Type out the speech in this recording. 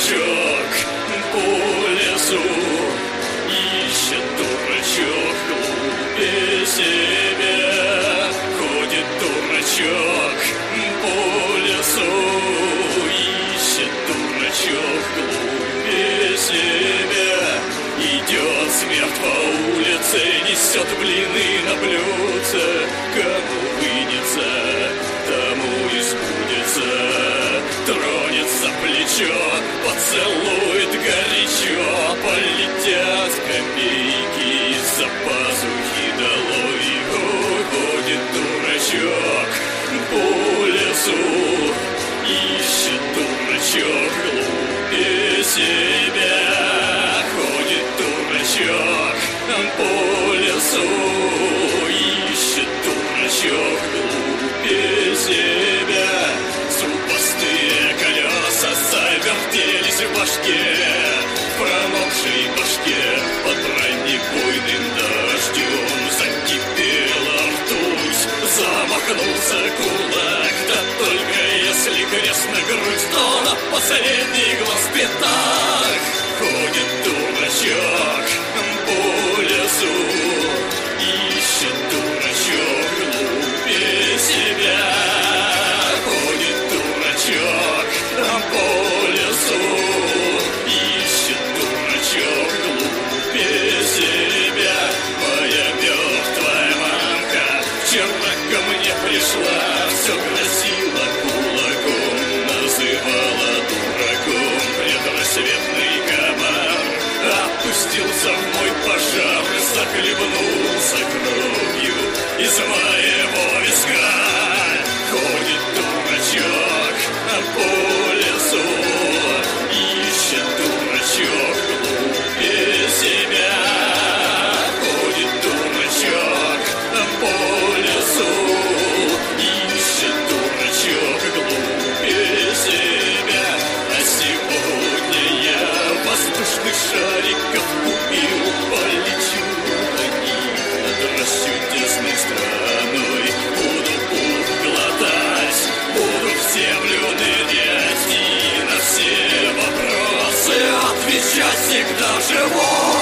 дурачок по лесу, ищет дурачок глубже себя. Ходит дурачок по лесу, ищет дурачок глубже себя. Идет смерть по улице, несет блины на блюдце. Кому вынется, тому и сбудется. Тронет за плечо, поцелует горячо. Полетят копейки из-за пазухи долой. Ходит дурачок по лесу, ищет дурачок глубже себя. Ходит дурачок по лесу, ищет дурачок глубже себя. Зубастые колеса завертелись в башке, в промокшей башке под бронебойным дождем. Закипела ртуть, замахнулся кулак. Да только если крест на грудь, то на последний глаз в пятах. Ходит дурачок по лесу, ищет дурачок глубже себя. Ходит дурачок по лесу, ищет дурачок глубже себя. Моя мертвая мамка вчера ко мне пришла, все грозила кулаком, называла дураком. Предрассветный комар опустился в мой пожар, захлебнулся кровью из моего виска. Ходит дурачок по лесу, ищет дурачок глубже себя. Ходит дурачок по лесу, ищет дурачок глубже себя. А сегодня я воздушных шариков купил, полечу на них над расчудесной страной. Буду пух глотать, буду в землю нырять и на все вопросы отвечать всегда живой.